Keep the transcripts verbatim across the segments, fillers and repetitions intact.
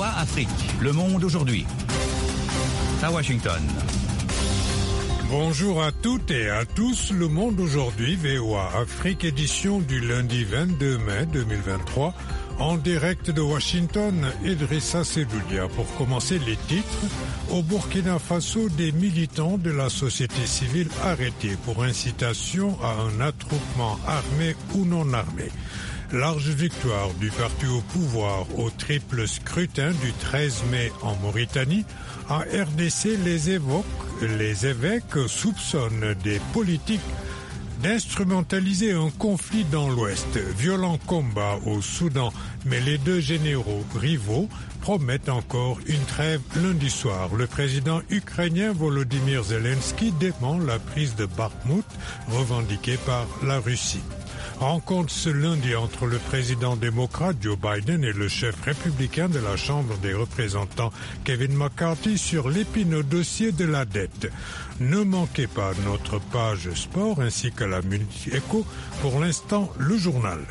V O A Afrique, Le Monde aujourd'hui. À Washington. Bonjour à toutes et à tous, Le Monde aujourd'hui, V O A Afrique, édition du lundi vingt-deux mai deux mille vingt-trois, en direct de Washington, Idrissa Seloudia. Pour commencer les titres, au Burkina Faso, des militants de la société civile arrêtés pour incitation à un attroupement armé ou non armé. Large victoire du parti au pouvoir au triple scrutin du treize mai en Mauritanie. En R D C, les, évoques, les évêques soupçonnent des politiques d'instrumentaliser un conflit dans l'Ouest. Violent combat au Soudan, mais les deux généraux rivaux promettent encore une trêve lundi soir. Le président ukrainien Volodymyr Zelensky dément la prise de Bakhmout revendiquée par la Russie. Rencontre ce lundi entre le président démocrate Joe Biden et le chef républicain de la Chambre des représentants Kevin McCarthy sur l'épineux dossier de la dette. Ne manquez pas notre page sport ainsi que la Minute Éco. Pour l'instant, le journal.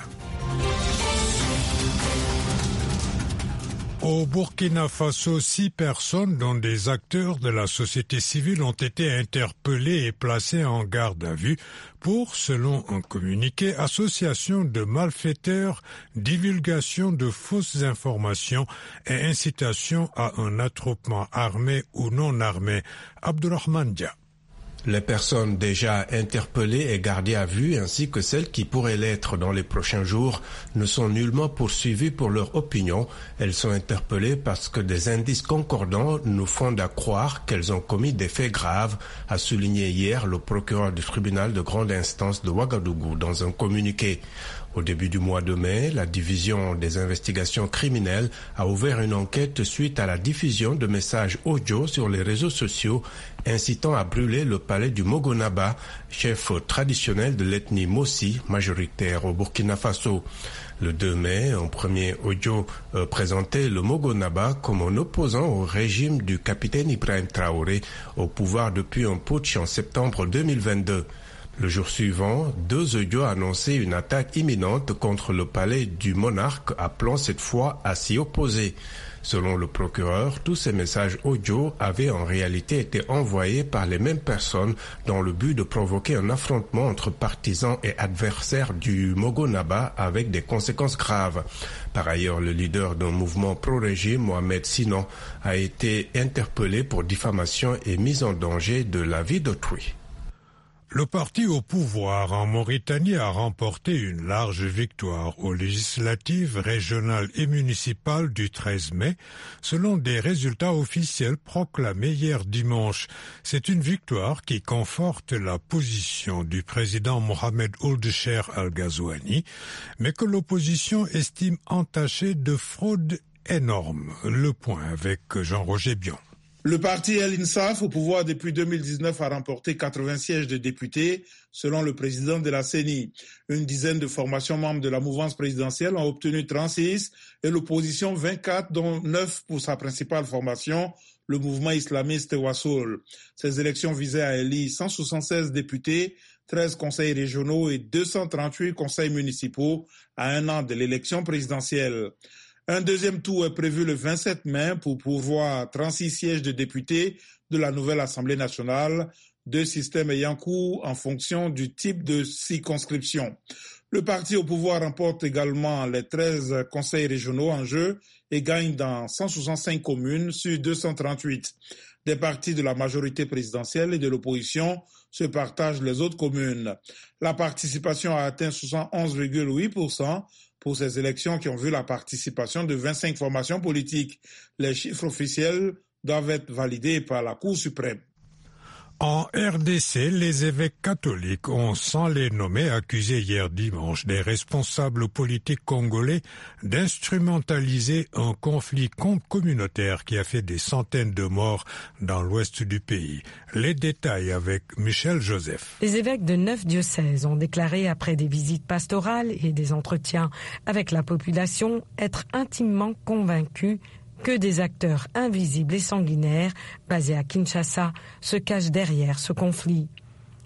Au Burkina Faso, six personnes, dont des acteurs de la société civile, ont été interpellées et placées en garde à vue pour, selon un communiqué, association de malfaiteurs, divulgation de fausses informations et incitation à un attroupement armé ou non armé. Abdourahmane Dia. Les personnes déjà interpellées et gardées à vue, ainsi que celles qui pourraient l'être dans les prochains jours, ne sont nullement poursuivies pour leur opinion. Elles sont interpellées parce que des indices concordants nous fondent à croire qu'elles ont commis des faits graves, a souligné hier le procureur du tribunal de grande instance de Ouagadougou dans un communiqué. Au début du mois de mai, la division des investigations criminelles a ouvert une enquête suite à la diffusion de messages audio sur les réseaux sociaux incitant à brûler le palais du Mogonaba, chef traditionnel de l'ethnie Mossi, majoritaire au Burkina Faso. Le deux mai, un premier audio euh, présentait le Mogonaba comme un opposant au régime du capitaine Ibrahim Traoré, au pouvoir depuis un putsch en septembre deux mille vingt-deux. Le jour suivant, deux audios annonçaient une attaque imminente contre le palais du monarque, appelant cette fois à s'y opposer. Selon le procureur, tous ces messages audio avaient en réalité été envoyés par les mêmes personnes dans le but de provoquer un affrontement entre partisans et adversaires du Mogonaba avec des conséquences graves. Par ailleurs, le leader d'un mouvement pro-régime, Mohamed Sinan, a été interpellé pour diffamation et mise en danger de la vie d'autrui. Le parti au pouvoir en Mauritanie a remporté une large victoire aux législatives régionales et municipales du treize mai, selon des résultats officiels proclamés hier dimanche. C'est une victoire qui conforte la position du président Mohamed Ould Cheikh Al Ghazouani, mais que l'opposition estime entachée de fraude énorme. Le point avec Jean-Roger Bion. Le parti El Insaf, au pouvoir depuis deux mille dix-neuf, a remporté quatre-vingts sièges de députés, selon le président de la C E N I. Une dizaine de formations membres de la mouvance présidentielle ont obtenu trente-six et l'opposition vingt-quatre, dont neuf pour sa principale formation, le mouvement islamiste Wassoul. Ces élections visaient à élire cent soixante-seize députés, treize conseils régionaux et deux cent trente-huit conseils municipaux à un an de l'élection présidentielle. Un deuxième tour est prévu le vingt-sept mai pour pourvoir trente-six sièges de députés de la nouvelle Assemblée nationale, deux systèmes ayant cours en fonction du type de circonscription. Le parti au pouvoir remporte également les treize conseils régionaux en jeu et gagne dans cent soixante-cinq communes sur deux cent trente-huit. Des partis de la majorité présidentielle et de l'opposition se partagent les autres communes. La participation a atteint soixante et onze virgule huit pour cent pour ces élections qui ont vu la participation de vingt-cinq formations politiques. Les chiffres officiels doivent être validés par la Cour suprême. En R D C, les évêques catholiques ont, sans les nommer, accusé hier dimanche des responsables politiques congolais d'instrumentaliser un conflit communautaire qui a fait des centaines de morts dans l'ouest du pays. Les détails avec Michel Joseph. Les évêques de neuf diocèses ont déclaré, après des visites pastorales et des entretiens avec la population, être intimement convaincus que des acteurs invisibles et sanguinaires, basés à Kinshasa, se cachent derrière ce conflit.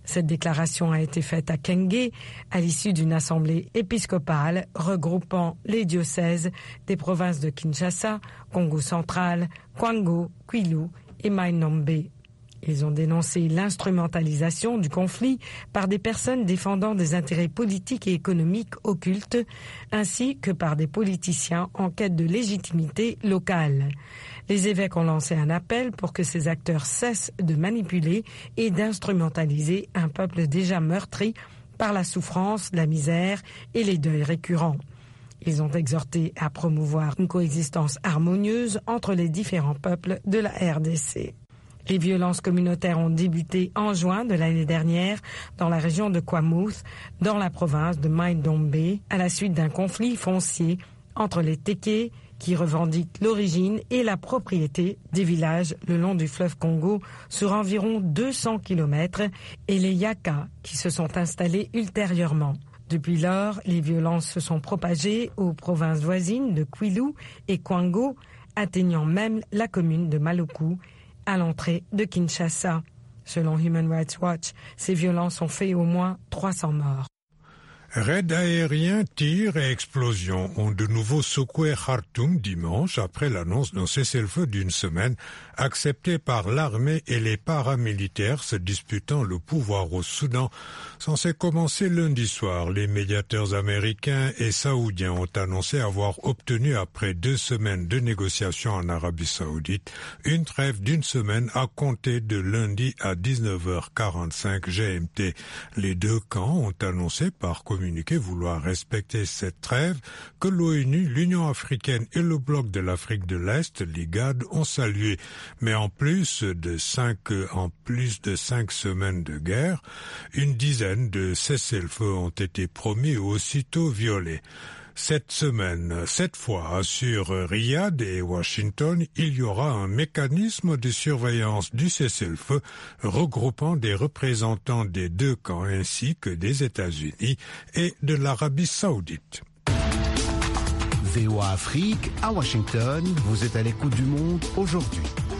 Cette déclaration a été faite à Kenge à l'issue d'une assemblée épiscopale regroupant les diocèses des provinces de Kinshasa, Congo central, Kwango, Kwilu et Mai-Ndombe. Ils ont dénoncé l'instrumentalisation du conflit par des personnes défendant des intérêts politiques et économiques occultes, ainsi que par des politiciens en quête de légitimité locale. Les évêques ont lancé un appel pour que ces acteurs cessent de manipuler et d'instrumentaliser un peuple déjà meurtri par la souffrance, la misère et les deuils récurrents. Ils ont exhorté à promouvoir une coexistence harmonieuse entre les différents peuples de la R D C. Les violences communautaires ont débuté en juin de l'année dernière dans la région de Kwamouth, dans la province de Mai-Ndombe, à la suite d'un conflit foncier entre les Téké, qui revendiquent l'origine et la propriété des villages le long du fleuve Congo sur environ deux cents kilomètres, et les Yaka, qui se sont installés ultérieurement. Depuis lors, les violences se sont propagées aux provinces voisines de Kwilu et Kwango, atteignant même la commune de Maluku, à l'entrée de Kinshasa. Selon Human Rights Watch, ces violences ont fait au moins trois cents morts. Raids aériens, tirs et explosions ont de nouveau secoué Khartoum dimanche après l'annonce d'un cessez-le-feu d'une semaine accepté par l'armée et les paramilitaires se disputant le pouvoir au Soudan. Censé commencer lundi soir, les médiateurs américains et saoudiens ont annoncé avoir obtenu après deux semaines de négociations en Arabie Saoudite une trêve d'une semaine à compter de lundi à dix-neuf heures quarante-cinq G M T. Les deux camps ont annoncé par communiqué vouloir respecter cette trêve que l'ONU, l'Union africaine et le bloc de l'Afrique de l'Est, l'I G A D, ont salué. Mais en plus de cinq, en plus de cinq semaines de guerre, une dizaine de cessez-le-feu ont été promis et aussitôt violés. Cette semaine, cette fois, sur Riyad et Washington, il y aura un mécanisme de surveillance du cessez-le-feu regroupant des représentants des deux camps ainsi que des États-Unis et de l'Arabie Saoudite. V O A Afrique, à Washington, vous êtes à l'écoute du monde aujourd'hui.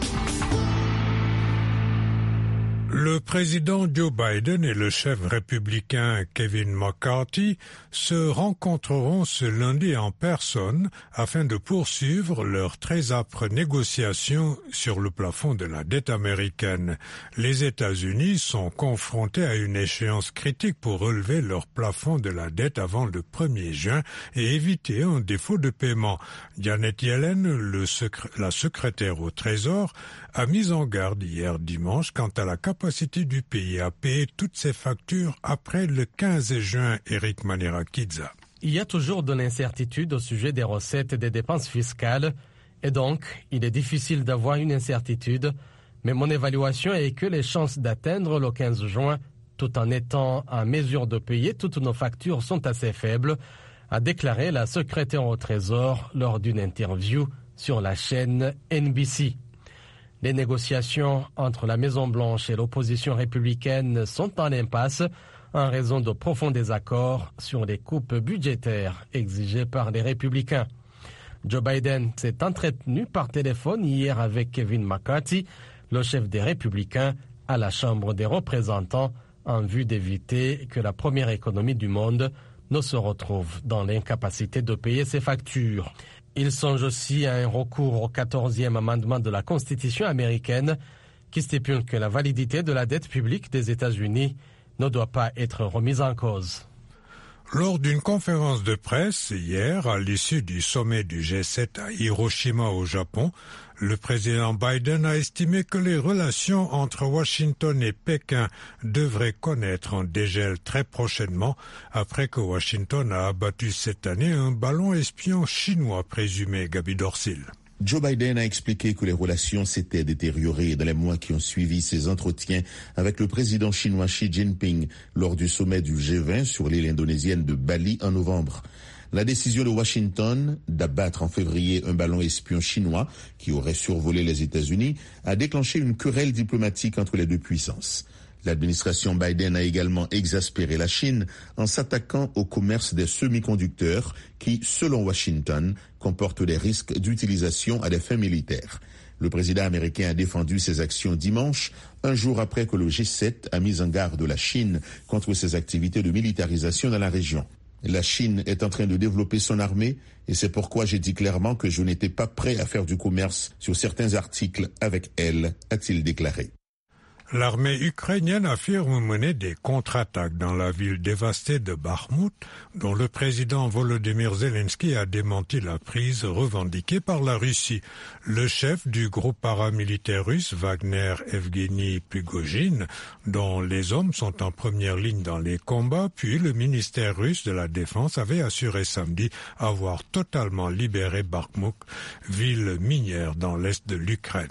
Le président Joe Biden et le chef républicain Kevin McCarthy se rencontreront ce lundi en personne afin de poursuivre leurs très âpres négociations sur le plafond de la dette américaine. Les États-Unis sont confrontés à une échéance critique pour relever leur plafond de la dette avant le premier juin et éviter un défaut de paiement. Janet Yellen, le secré- la secrétaire au Trésor, a mis en garde hier dimanche quant à la capacité du pays à payer toutes ses factures après le quinze juin. Eric Manirakidza. Il y a toujours de l'incertitude au sujet des recettes et des dépenses fiscales, et donc il est difficile d'avoir une incertitude, mais mon évaluation est que les chances d'atteindre le quinze juin, tout en étant en mesure de payer toutes nos factures, sont assez faibles, a déclaré la secrétaire au Trésor lors d'une interview sur la chaîne N B C. Les négociations entre la Maison-Blanche et l'opposition républicaine sont en impasse en raison de profonds désaccords sur les coupes budgétaires exigées par les républicains. Joe Biden s'est entretenu par téléphone hier avec Kevin McCarthy, le chef des républicains, à la Chambre des représentants, en vue d'éviter que la première économie du monde ne se retrouve dans l'incapacité de payer ses factures. Il songe aussi à un recours au quatorzième amendement de la Constitution américaine qui stipule que la validité de la dette publique des États-Unis ne doit pas être remise en cause. Lors d'une conférence de presse hier, à l'issue du sommet du G sept à Hiroshima au Japon, le président Biden a estimé que les relations entre Washington et Pékin devraient connaître un dégel très prochainement après que Washington a abattu cette année un ballon espion chinois présumé. Gabi Dorsil. Joe Biden a expliqué que les relations s'étaient détériorées dans les mois qui ont suivi ses entretiens avec le président chinois Xi Jinping lors du sommet du G vingt sur l'île indonésienne de Bali en novembre. La décision de Washington d'abattre en février un ballon espion chinois qui aurait survolé les États-Unis a déclenché une querelle diplomatique entre les deux puissances. L'administration Biden a également exaspéré la Chine en s'attaquant au commerce des semi-conducteurs qui, selon Washington, comportent des risques d'utilisation à des fins militaires. Le président américain a défendu ces actions dimanche, un jour après que le G sept a mis en garde la Chine contre ses activités de militarisation dans la région. La Chine est en train de développer son armée et c'est pourquoi j'ai dit clairement que je n'étais pas prêt à faire du commerce sur certains articles avec elle, a-t-il déclaré. L'armée ukrainienne affirme mener des contre-attaques dans la ville dévastée de Bakhmout, dont le président Volodymyr Zelensky a démenti la prise revendiquée par la Russie. Le chef du groupe paramilitaire russe Wagner, Evgeny Prigojine, dont les hommes sont en première ligne dans les combats, puis le ministère russe de la Défense avait assuré samedi avoir totalement libéré Bakhmout, ville minière dans l'est de l'Ukraine.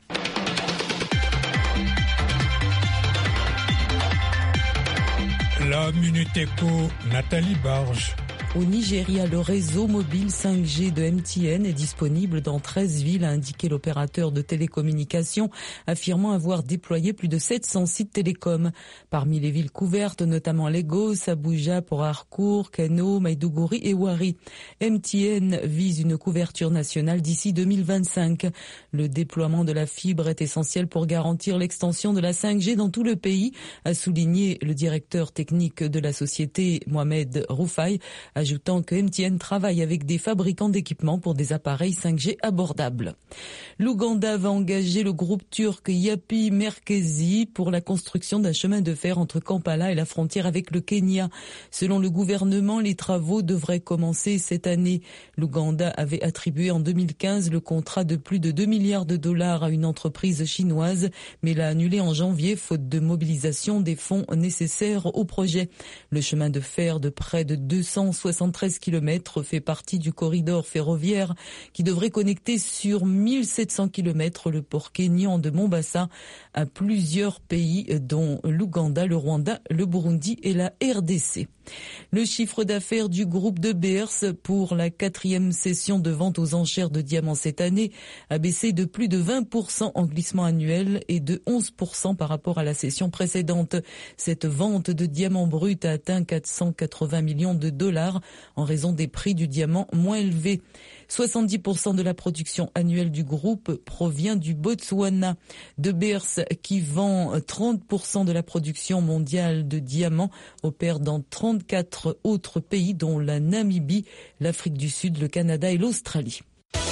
La Minute Éco, Nathalie Barge. Au Nigeria, le réseau mobile cinq G de M T N est disponible dans treize villes, a indiqué l'opérateur de télécommunications, affirmant avoir déployé plus de sept cents sites télécoms. Parmi les villes couvertes, notamment Lagos, Abuja, Port Harcourt, Kano, Maiduguri et Warri. M T N vise une couverture nationale d'ici deux mille vingt-cinq. Le déploiement de la fibre est essentiel pour garantir l'extension de la cinq G dans tout le pays, a souligné le directeur technique de la société, Mohamed Roufaï, ajoutant que M T N travaille avec des fabricants d'équipements pour des appareils cinq G abordables. L'Ouganda va engager le groupe turc Yapi Merkezi pour la construction d'un chemin de fer entre Kampala et la frontière avec le Kenya. Selon le gouvernement, les travaux devraient commencer cette année. L'Ouganda avait attribué en deux mille quinze le contrat de plus de deux milliards de dollars à une entreprise chinoise, mais l'a annulé en janvier faute de mobilisation des fonds nécessaires au projet. Le chemin de fer de près de deux cent soixante-treize kilomètres fait partie du corridor ferroviaire qui devrait connecter sur mille sept cents kilomètres le port kényan de Mombasa à plusieurs pays dont l'Ouganda, le Rwanda, le Burundi et la R D C. Le chiffre d'affaires du groupe de Beers pour la quatrième session de vente aux enchères de diamants cette année a baissé de plus de vingt pour cent en glissement annuel et de onze pour cent par rapport à la session précédente. Cette vente de diamants bruts a atteint quatre cent quatre-vingts millions de dollars en raison des prix du diamant moins élevés. soixante-dix pour cent de la production annuelle du groupe provient du Botswana. De Beers, qui vend trente pour cent de la production mondiale de diamants, opère dans trente-quatre autres pays dont la Namibie, l'Afrique du Sud, le Canada et l'Australie.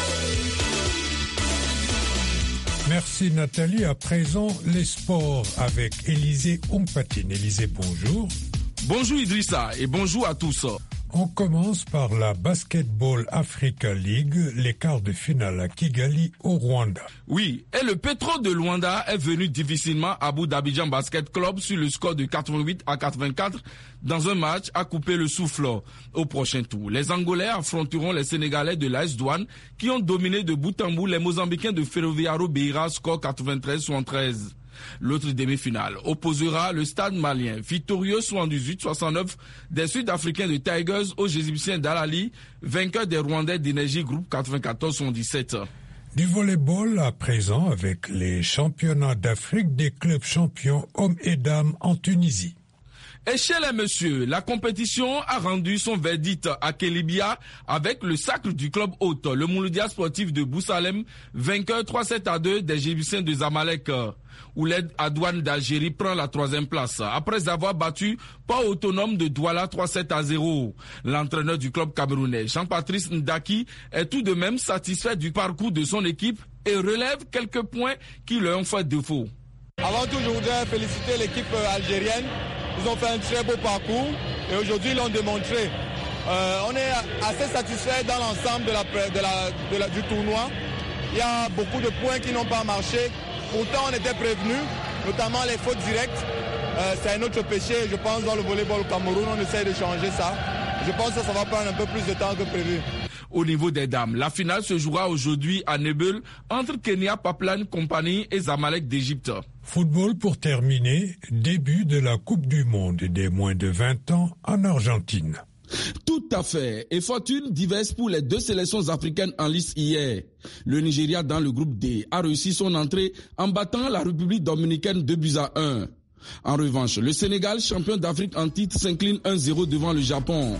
Merci Nathalie. À présent, les sports avec Élisée Ompatine. Élisée, bonjour. Bonjour Idrissa et bonjour à tous. On commence par la Basketball Africa League, les quarts de finale à Kigali au Rwanda. Oui, et le Petro de Luanda est venu difficilement à bout d'Abidjan Basket Club sur le score de quatre-vingt-huit à quatre-vingt-quatre dans un match à couper le souffle au prochain tour. Les Angolais affronteront les Sénégalais de l'A S Douane qui ont dominé de bout en bout les Mozambicains de Ferroviario Beira, score quatre-vingt-treize à soixante-treize. L'autre demi-finale opposera le Stade malien victorieux soixante-dix-huit à soixante-neuf des Sud-Africains de Tigers aux Égyptiens d'Al-Ali, vainqueurs des Rwandais d'Énergie Group quatre-vingt-quatorze à soixante-dix-sept. Du volleyball à présent avec les championnats d'Afrique des clubs champions hommes et dames en Tunisie. Et chez les messieurs, la compétition a rendu son verdict à Kelibia avec le sacre du club hôte, le Mouloudia sportif de Boussalem, vainqueur trois sept à deux des Égyptiens de Zamalek. Ouled Adouane d'Algérie prend la troisième place après avoir battu Port Autonome de Douala trois sept à zéro. L'entraîneur du club camerounais, Jean-Patrice Ndaki, est tout de même satisfait du parcours de son équipe et relève quelques points qui leur ont fait défaut. Avant tout, je voudrais féliciter l'équipe algérienne. Ils ont fait un très beau parcours et aujourd'hui ils l'ont démontré. Euh, on est assez satisfait dans l'ensemble de la, de la, de la, du tournoi. Il y a beaucoup de points qui n'ont pas marché. Pourtant on était prévenus, notamment les fautes directes. Euh, c'est un autre péché, je pense, dans le volleyball au Cameroun. On essaie de changer ça. Je pense que ça va prendre un peu plus de temps que prévu. Au niveau des dames, la finale se jouera aujourd'hui à Nebel entre Kenya Pipeline Company et Zamalek d'Égypte. Football pour terminer, début de la Coupe du Monde des moins de vingt ans en Argentine. Tout à fait. Et fortune diverse pour les deux sélections africaines en lice hier. Le Nigeria dans le groupe D a réussi son entrée en battant la République dominicaine deux buts à un. En revanche, le Sénégal, champion d'Afrique en titre, s'incline un zéro devant le Japon.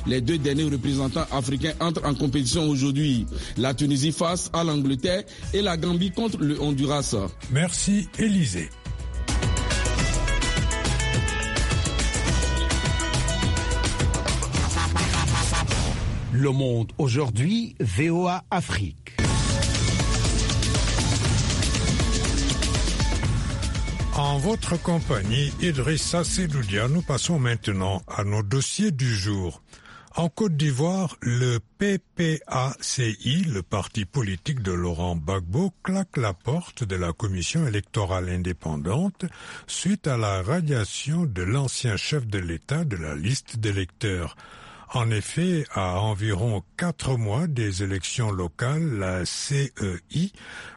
Les deux derniers représentants africains entrent en compétition aujourd'hui. La Tunisie face à l'Angleterre et la Gambie contre le Honduras. Merci Élisée. Le Monde aujourd'hui, V O A Afrique. En votre compagnie, Idrissa Seloudia, nous passons maintenant à nos dossiers du jour. En Côte d'Ivoire, le P P A C I, le parti politique de Laurent Gbagbo, claque la porte de la commission électorale indépendante suite à la radiation de l'ancien chef de l'État de la liste d'électeurs. En effet, à environ quatre mois des élections locales, la C E I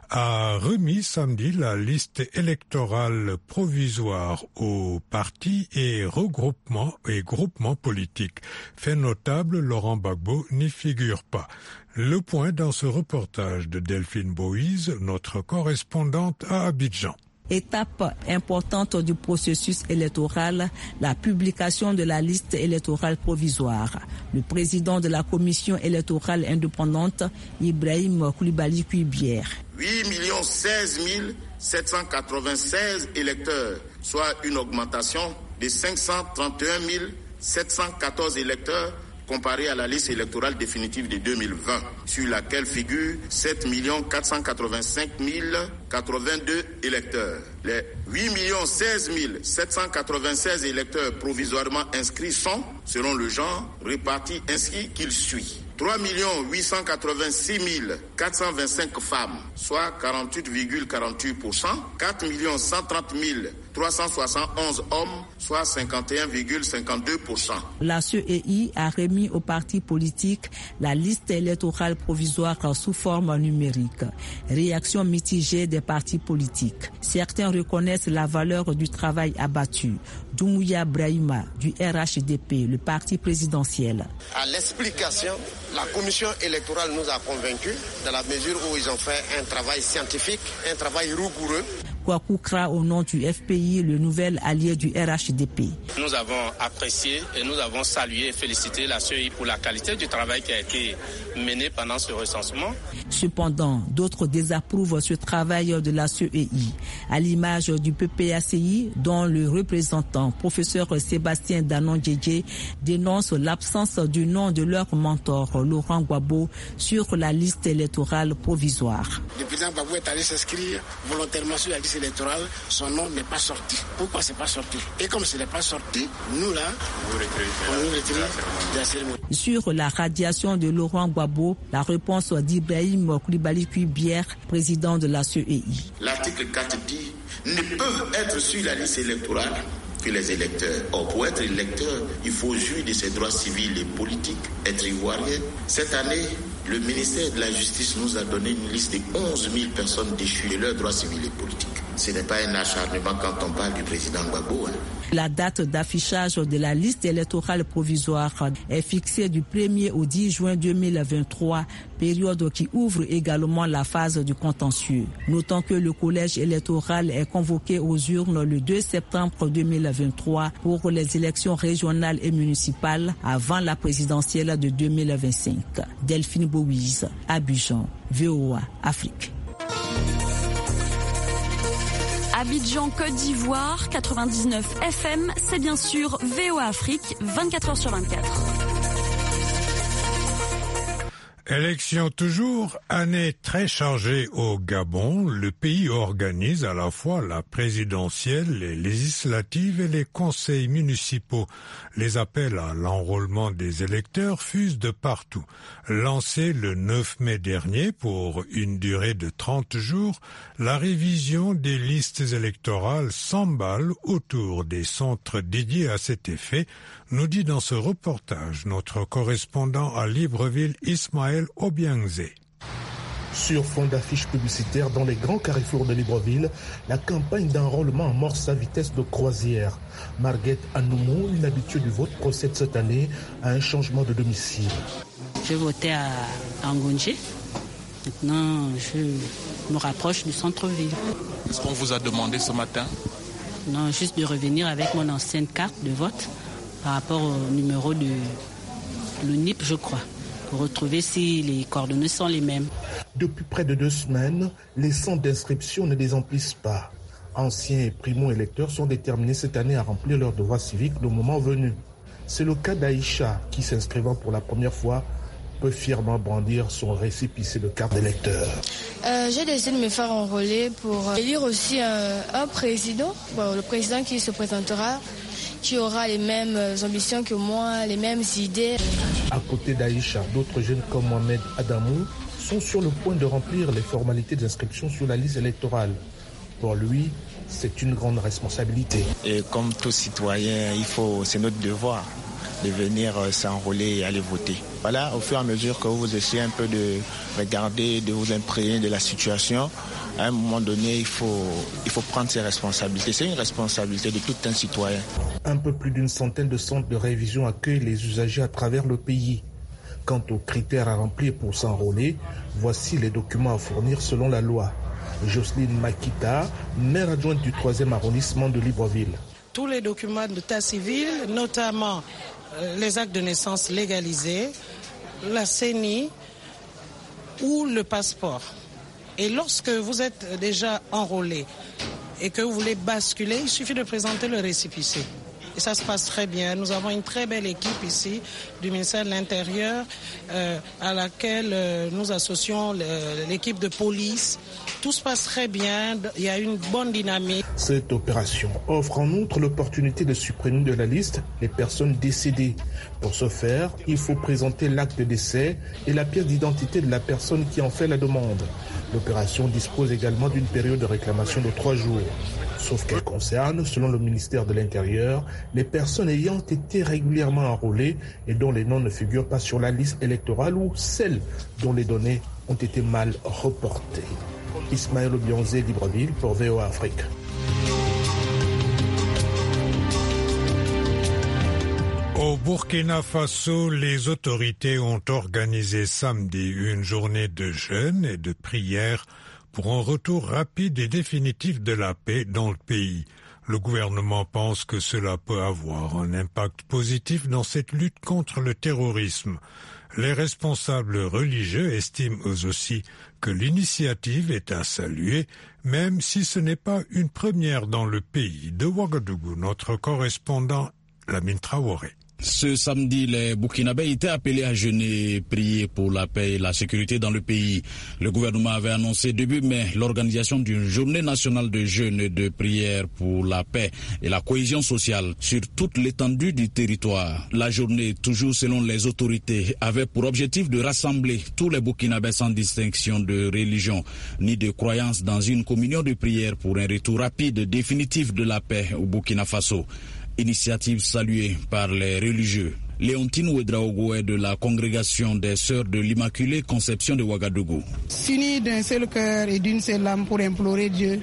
a remis samedi la liste électorale provisoire aux partis et regroupements et groupements politiques. Fait notable, Laurent Gbagbo n'y figure pas. Le point dans ce reportage de Delphine Boïse, notre correspondante à Abidjan. Étape importante du processus électoral, la publication de la liste électorale provisoire. Le président de la commission électorale indépendante, Ibrahim Koulibaly Kuibière. huit millions seize mille sept cent quatre-vingt-seize électeurs, soit une augmentation de cinq cent trente et un mille sept cent quatorze électeurs comparé à la liste électorale définitive de deux mille vingt, sur laquelle figurent sept millions quatre cent quatre-vingt-cinq mille quatre-vingt-deux électeurs. Les huit millions seize mille sept cent quatre-vingt-seize électeurs provisoirement inscrits sont, selon le genre, répartis ainsi qu'il suit. trois millions huit cent quatre-vingt-six mille quatre cent vingt-cinq femmes, soit quarante-huit virgule quarante-huit pour cent, quatre millions cent trente mille trois cent soixante-onze hommes, soit cinquante et un virgule cinquante-deux pour cent. La C E I a remis aux partis politiques la liste électorale provisoire sous forme numérique. Réaction mitigée des partis politiques. Certains reconnaissent la valeur du travail abattu. Doumbouya Brahima, du R H D P, le parti présidentiel. À l'explication, la commission électorale nous a convaincus dans la mesure où ils ont fait un travail scientifique, un travail rigoureux. Kwaku Kra au nom du F P I, le nouvel allié du R H D P. Nous avons apprécié et nous avons salué et félicité la C E I pour la qualité du travail qui a été mené pendant ce recensement. Cependant, d'autres désapprouvent ce travail de la C E I, à l'image du P P A C I dont le représentant, professeur Sébastien Danon-Djedje, dénonce l'absence du nom de leur mentor, Laurent Gbagbo, sur la liste électorale provisoire. Le président Gbagbo est allé s'inscrire volontairement sur la liste électorale, son nom n'est pas sorti. Pourquoi c'est pas sorti? Et comme ce n'est pas sorti, nous là, on nous retire de la cérémonie. Sur la radiation de Laurent Gbagbo, la réponse d'Ibrahim Koulibaly Kuibière, président de la C E I. L'article quatre dit ne peuvent être sur la liste électorale que les électeurs. Or, pour être électeur, il faut jouir de ses droits civils et politiques, être ivoirien. Cette année, le ministère de la Justice nous a donné une liste de onze mille personnes déchues de leurs droits civils et politiques. Ce n'est pas un acharnement quand on parle du président Gbagbo. Hein. La date d'affichage de la liste électorale provisoire est fixée du premier au dix juin deux mille vingt-trois, période qui ouvre également la phase du contentieux. Notons que le collège électoral est convoqué aux urnes le deux septembre deux mille vingt-trois pour les élections régionales et municipales avant la présidentielle de deux mille vingt-cinq. Delphine Boïse, Abidjan, V O A, Afrique. Abidjan, Côte d'Ivoire, quatre-vingt-dix-neuf F M, c'est bien sûr V O A Afrique, vingt-quatre heures sur vingt-quatre. Élection toujours, année très chargée au Gabon. Le pays organise à la fois la présidentielle, les législatives et les conseils municipaux. Les appels à l'enrôlement des électeurs fusent de partout. Lancé le neuf mai dernier pour une durée de trente jours, la révision des listes électorales s'emballe autour des centres dédiés à cet effet, nous dit dans ce reportage notre correspondant à Libreville, Ismaël Obiangze. Sur fond d'affiches publicitaires dans les grands carrefours de Libreville, la campagne d'enrôlement amorce sa vitesse de croisière. Marguerite Anoumou, une habituée du vote, procède cette année à un changement de domicile. Je votais à Angonji. Maintenant, je me rapproche du centre-ville. Est-ce qu'on vous a demandé ce matin? Non, juste de revenir avec mon ancienne carte de vote par rapport au numéro de, le N I P, je crois, pour retrouver si les coordonnées sont les mêmes. Depuis près de deux semaines, les centres d'inscription ne les emplissent pas. Anciens et primo-électeurs sont déterminés cette année à remplir leurs devoirs civiques le moment venu. C'est le cas d'Aïcha, qui s'inscrivant pour la première fois peut fièrement brandir son récépissé de carte d'électeur. Euh, j'ai décidé de me faire enrôler pour élire aussi un, un président, bon, le président qui se présentera, qui aura les mêmes ambitions que moi, les mêmes idées. À côté d'Aïcha, d'autres jeunes comme Mohamed Adamou sont sur le point de remplir les formalités d'inscription sur la liste électorale. Pour lui, c'est une grande responsabilité. Et comme tout citoyen, il faut, c'est notre devoir de venir s'enrôler et aller voter. Voilà, au fur et à mesure que vous essayez un peu de regarder, de vous imprégner de la situation, à un moment donné, il faut, il faut prendre ses responsabilités. C'est une responsabilité de tout un citoyen. Un peu plus d'une centaine de centres de révision accueillent les usagers à travers le pays. Quant aux critères à remplir pour s'enrôler, voici les documents à fournir selon la loi. Jocelyne Makita, maire adjointe du troisième arrondissement de Libreville. Tous les documents d'état civil, notamment euh, les actes de naissance légalisés, la C E N I ou le passeport. Et lorsque vous êtes déjà enrôlé et que vous voulez basculer, il suffit de présenter le récépissé. Et ça se passe très bien. Nous avons une très belle équipe ici du ministère de l'Intérieur euh, à laquelle euh, nous associons le, l'équipe de police. Tout se passe très bien. Il y a une bonne dynamique. Cette opération offre en outre l'opportunité de supprimer de la liste les personnes décédées. Pour ce faire, il faut présenter l'acte de décès et la pièce d'identité de la personne qui en fait la demande. L'opération dispose également d'une période de réclamation de trois jours. Sauf qu'elle concerne, selon le ministère de l'Intérieur, les personnes ayant été régulièrement enrôlées et dont les noms ne figurent pas sur la liste électorale ou celles dont les données ont été mal reportées. Ismaël Obionzé, Libreville, pour V O A Afrique. Au Burkina Faso, les autorités ont organisé samedi une journée de jeûne et de prière pour un retour rapide et définitif de la paix dans le pays. Le gouvernement pense que cela peut avoir un impact positif dans cette lutte contre le terrorisme. Les responsables religieux estiment eux aussi que l'initiative est à saluer, même si ce n'est pas une première dans le pays. De Ouagadougou, notre correspondant Lamine Traoré. Ce samedi, les Burkinabés étaient appelés à jeûner et prier pour la paix et la sécurité dans le pays. Le gouvernement avait annoncé début mai l'organisation d'une journée nationale de jeûne et de prière pour la paix et la cohésion sociale sur toute l'étendue du territoire. La journée, toujours selon les autorités, avait pour objectif de rassembler tous les Burkinabés sans distinction de religion ni de croyance dans une communion de prière pour un retour rapide et définitif de la paix au Burkina Faso. Initiative saluée par les religieux. Léontine Ouedraogo est de la congrégation des Sœurs de l'Immaculée Conception de Ouagadougou. S'unir d'un seul cœur et d'une seule âme pour implorer Dieu,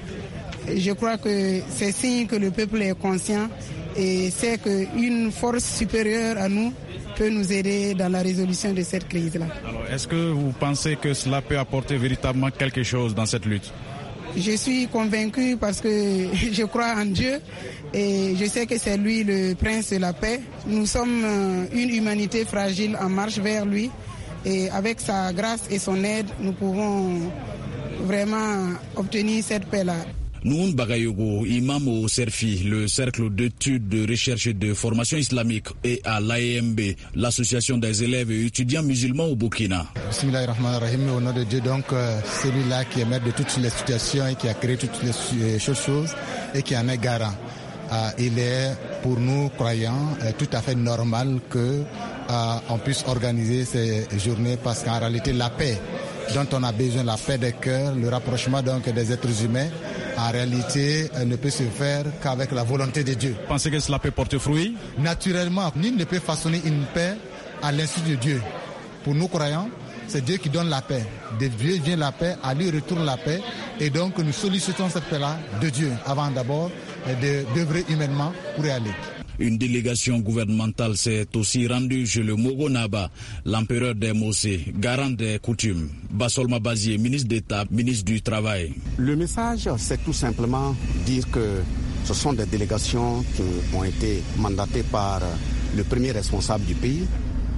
je crois que c'est signe que le peuple est conscient et sait qu'une force supérieure à nous peut nous aider dans la résolution de cette crise-là. Alors, est-ce que vous pensez que cela peut apporter véritablement quelque chose dans cette lutte ? Je suis convaincu parce que je crois en Dieu et je sais que c'est lui le prince de la paix. Nous sommes une humanité fragile en marche vers lui et avec sa grâce et son aide, nous pouvons vraiment obtenir cette paix-là. Nouhoun Bagayogo, imam au CERFI, le cercle d'études, de recherche et de formation islamique, et à l'A E M B, l'association des élèves et étudiants musulmans au Burkina. Bismillahirrahmanirrahim, au nom de Dieu, donc euh, celui-là qui est maître de toutes les situations et qui a créé toutes les choses et qui en est garant. Euh, il est pour nous croyants euh, tout à fait normal que euh, on puisse organiser ces journées parce qu'en réalité la paix dont on a besoin, la paix des cœurs, le rapprochement donc des êtres humains, en réalité, ne peut se faire qu'avec la volonté de Dieu. Vous pensez que cela peut porter fruit? Naturellement, nul ne peut façonner une paix à l'insu de Dieu. Pour nous croyants, c'est Dieu qui donne la paix. De Dieu vient la paix, à lui retourne la paix. Et donc, nous sollicitons cette paix-là de Dieu, avant d'abord d'œuvrer humainement pour y aller. Une délégation gouvernementale s'est aussi rendue chez le Mogo Naba, l'empereur des Mossé, garant des coutumes. Bassolma Bazié, ministre d'État, ministre du Travail. Le message, c'est tout simplement dire que ce sont des délégations qui ont été mandatées par le premier responsable du pays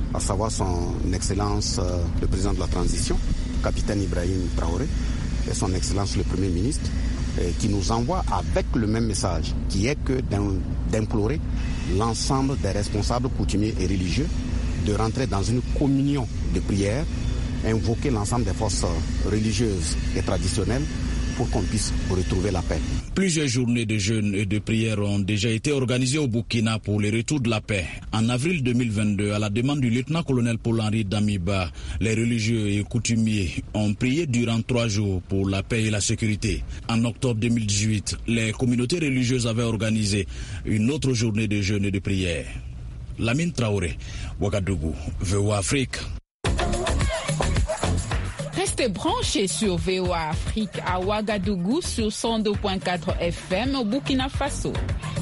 à savoir son Excellence euh, le président de la transition, capitaine Ibrahim Traoré, et son Excellence le Premier ministre, et qui nous envoie avec le même message, qui est que d'implorer l'ensemble des responsables coutumiers et religieux de rentrer dans une communion de prière, invoquer l'ensemble des forces religieuses et traditionnelles pour qu'on puisse retrouver la paix. Plusieurs journées de jeûne et de prière ont déjà été organisées au Burkina pour le retour de la paix. En avril deux mille vingt-deux, à la demande du lieutenant-colonel Paul-Henri Damiba, les religieux et coutumiers ont prié durant trois jours pour la paix et la sécurité. En octobre deux mille dix-huit, les communautés religieuses avaient organisé une autre journée de jeûne et de prière. Lamine Traoré, Ouagadougou, V O A Afrique. Restez branchés sur V O A Afrique à Ouagadougou sur cent deux virgule quatre F M au Burkina Faso.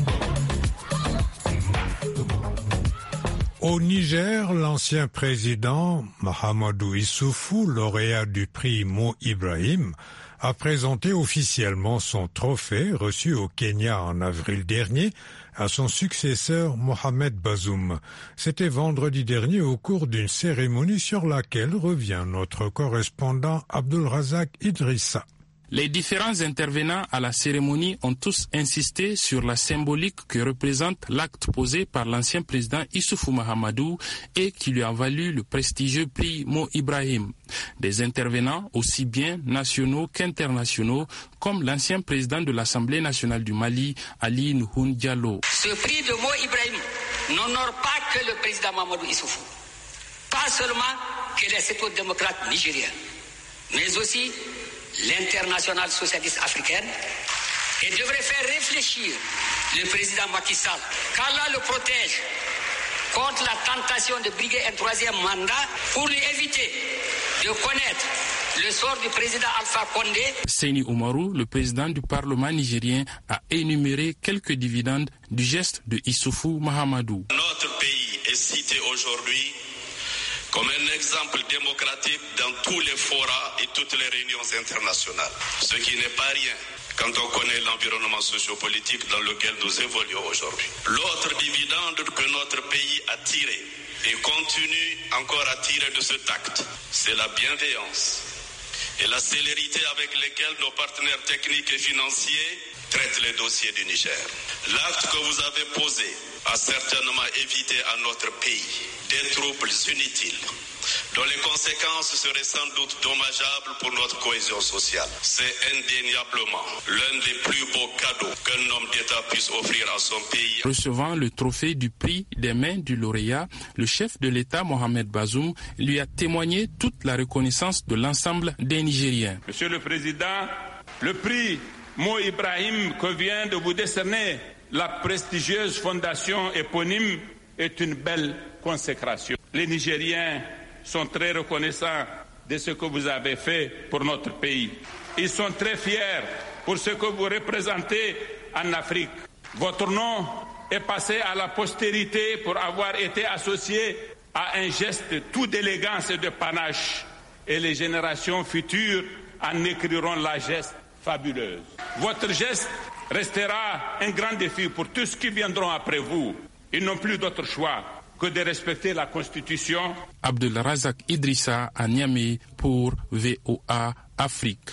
Au Niger, l'ancien président Mahamadou Issoufou, lauréat du prix Mo Ibrahim, a présenté officiellement son trophée reçu au Kenya en avril dernier à son successeur Mohamed Bazoum. C'était vendredi dernier au cours d'une cérémonie sur laquelle revient notre correspondant Abdul Razak Idrissa. Les différents intervenants à la cérémonie ont tous insisté sur la symbolique que représente l'acte posé par l'ancien président Issoufou Mahamadou et qui lui a valu le prestigieux prix Mo Ibrahim. Des intervenants aussi bien nationaux qu'internationaux, comme l'ancien président de l'Assemblée nationale du Mali, Ali Nouhoun Diallo. Ce prix de Mo Ibrahim n'honore pas que le président Mahamadou Issoufou, pas seulement que les citoyens-démocrates nigériens, mais aussi l'internationale socialiste africaine, et devrait faire réfléchir le président Macky Sall, qu'Allah le protège contre la tentation de briguer un troisième mandat pour lui éviter de connaître le sort du président Alpha Condé. Seyni Oumarou, le président du Parlement nigérien, a énuméré quelques dividendes du geste de Issoufou Mahamadou. Notre pays est cité aujourd'hui comme un exemple démocratique dans tous les forats et toutes les réunions internationales. Ce qui n'est pas rien quand on connaît l'environnement sociopolitique dans lequel nous évoluons aujourd'hui. L'autre dividende que notre pays a tiré et continue encore à tirer de cet acte, c'est la bienveillance et la célérité avec lesquelles nos partenaires techniques et financiers traitent les dossiers du Niger. L'acte que vous avez posé a certainement évité à notre pays des troubles inutiles, dont les conséquences seraient sans doute dommageables pour notre cohésion sociale. C'est indéniablement l'un des plus beaux cadeaux qu'un homme d'État puisse offrir à son pays. Recevant le trophée du prix des mains du lauréat, le chef de l'État Mohamed Bazoum lui a témoigné toute la reconnaissance de l'ensemble des Nigériens. Monsieur le Président, le prix Mo Ibrahim que vient de vous décerner la prestigieuse fondation éponyme est une belle consécration. Les Nigériens sont très reconnaissants de ce que vous avez fait pour notre pays. Ils sont très fiers pour ce que vous représentez en Afrique. Votre nom est passé à la postérité pour avoir été associé à un geste tout d'élégance et de panache. Et les générations futures en écriront la geste fabuleuse. Votre geste restera un grand défi pour tous ceux qui viendront après vous. Ils n'ont plus d'autre choix que de respecter la Constitution. Abdul Razak Idrissa à Niamey pour V O A Afrique.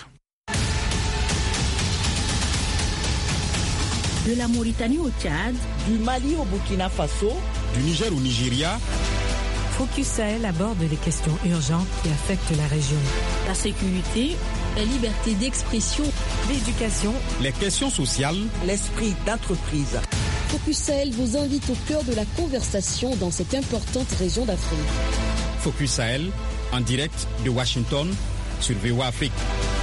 De la Mauritanie au Tchad, du Mali au Burkina Faso, du Niger au Nigeria. Focus Sahel aborde les questions urgentes qui affectent la région. La sécurité, la liberté d'expression, l'éducation, les questions sociales, l'esprit d'entreprise. Focus Sahel vous invite au cœur de la conversation dans cette importante région d'Afrique. Focus Sahel, en direct de Washington, sur V O A Afrique.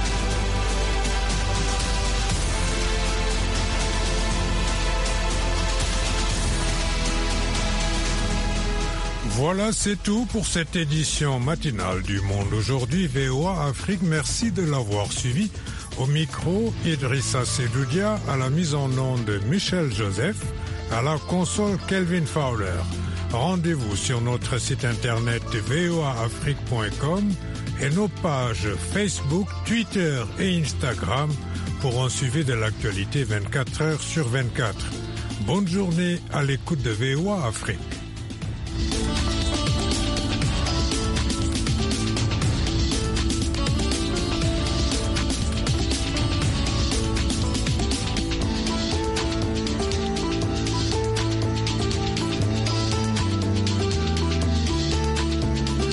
Voilà, c'est tout pour cette édition matinale du Monde aujourd'hui. V O A Afrique, merci de l'avoir suivi. Au micro, Idrissa Sedoudia, à la mise en onde Michel Joseph, à la console Kelvin Fowler. Rendez-vous sur notre site internet v o a afrique point com et nos pages Facebook, Twitter et Instagram pour un suivi de l'actualité vingt-quatre heures sur vingt-quatre. Bonne journée à l'écoute de V O A Afrique.